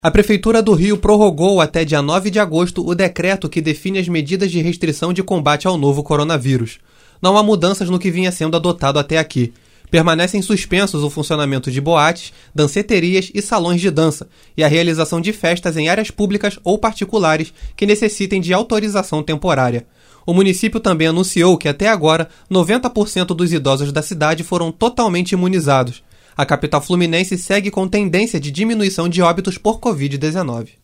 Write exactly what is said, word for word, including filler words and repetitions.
A Prefeitura do Rio prorrogou até dia nove de agosto o decreto que define as medidas de restrição de combate ao novo coronavírus. Não há mudanças no que vinha sendo adotado até aqui. Permanecem suspensos o funcionamento de boates, danceterias e salões de dança, e a realização de festas em áreas públicas ou particulares que necessitem de autorização temporária. O município também anunciou que até agora noventa por cento dos idosos da cidade foram totalmente imunizados. A capital fluminense segue com tendência de diminuição de óbitos por covid dezenove.